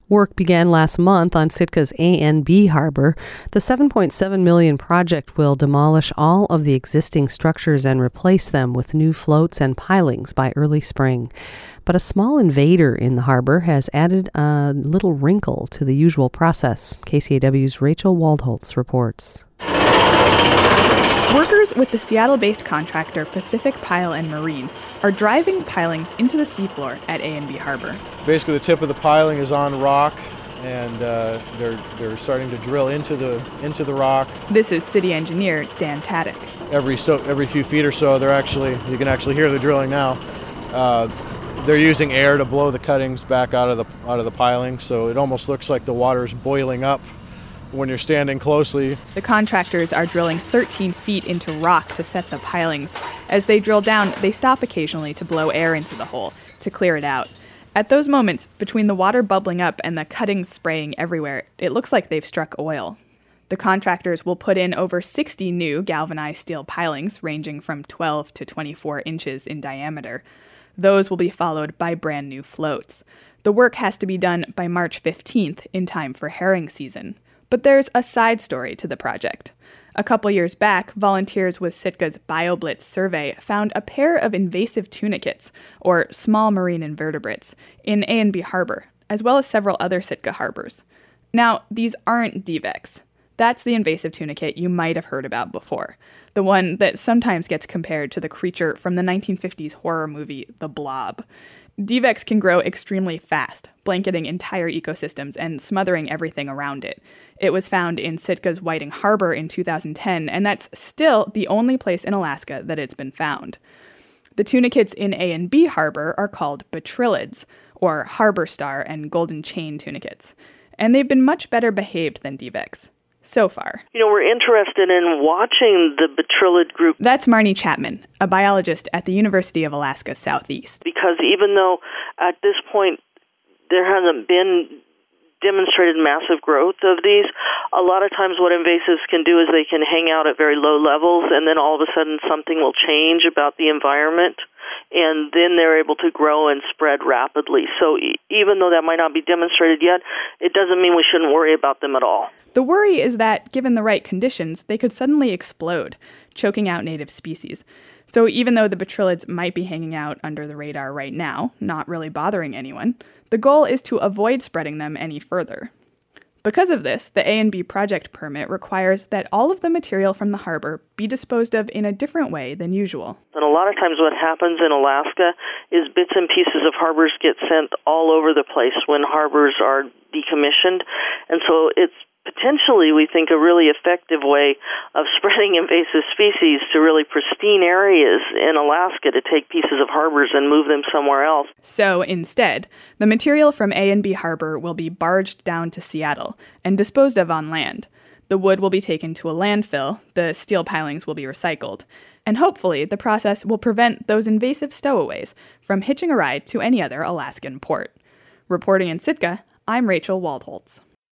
Work began last month on Sitka's A&B Harbor. The $7.7 million project will demolish all of the existing structures and replace them with new floats and pilings by early spring. But a small invader in the harbor has added a little wrinkle to the usual process. KCAW's Rachel Waldholtz reports. Workers with the Seattle-based contractor Pacific Pile and Marine are driving pilings into the seafloor at A&B Harbor. Basically, the tip of the piling is on rock, and they're starting to drill into the rock. This is city engineer Dan Taddick. Every few feet or so, you can actually hear the drilling now. They're using air to blow the cuttings back out of the piling, so it almost looks like the water's boiling up when you're standing closely. The contractors are drilling 13 feet into rock to set the pilings. As they drill down, they stop occasionally to blow air into the hole to clear it out. At those moments, between the water bubbling up and the cuttings spraying everywhere, it looks like they've struck oil. The contractors will put in over 60 new galvanized steel pilings, ranging from 12 to 24 inches in diameter. Those will be followed by brand new floats. The work has to be done by March 15th in time for herring season. But there's a side story to the project. A couple years back, volunteers with Sitka's BioBlitz survey found a pair of invasive tunicates, or small marine invertebrates, in A&B Harbor, as well as several other Sitka harbors. Now, these aren't Divex. That's the invasive tunicate you might have heard about before, the one that sometimes gets compared to the creature from the 1950s horror movie The Blob. Divex can grow extremely fast, blanketing entire ecosystems and smothering everything around it. It was found in Sitka's Whiting Harbor in 2010, and that's still the only place in Alaska that it's been found. The tunicates in A&B Harbor are called batryllids, or harbor star and golden chain tunicates, and they've been much better behaved than Divex. So far. We're interested in watching the batrylid group. That's Marnie Chapman, a biologist at the University of Alaska Southeast. Because even though at this point there hasn't been demonstrated massive growth of these, a lot of times what invasives can do is they can hang out at very low levels, and then all of a sudden something will change about the environment, and then they're able to grow and spread rapidly. So even though that might not be demonstrated yet, it doesn't mean we shouldn't worry about them at all. The worry is that, given the right conditions, they could suddenly explode, choking out native species. So even though the batryllids might be hanging out under the radar right now, not really bothering anyone, the goal is to avoid spreading them any further. Because of this, the A&B project permit requires that all of the material from the harbor be disposed of in a different way than usual. And a lot of times what happens in Alaska is bits and pieces of harbors get sent all over the place when harbors are decommissioned. And so it's potentially, we think, a really effective way of spreading invasive species to really pristine areas in Alaska to take pieces of harbors and move them somewhere else. So instead, the material from A&B Harbor will be barged down to Seattle and disposed of on land. The wood will be taken to a landfill, the steel pilings will be recycled, and hopefully the process will prevent those invasive stowaways from hitching a ride to any other Alaskan port. Reporting in Sitka, I'm Rachel Waldholtz.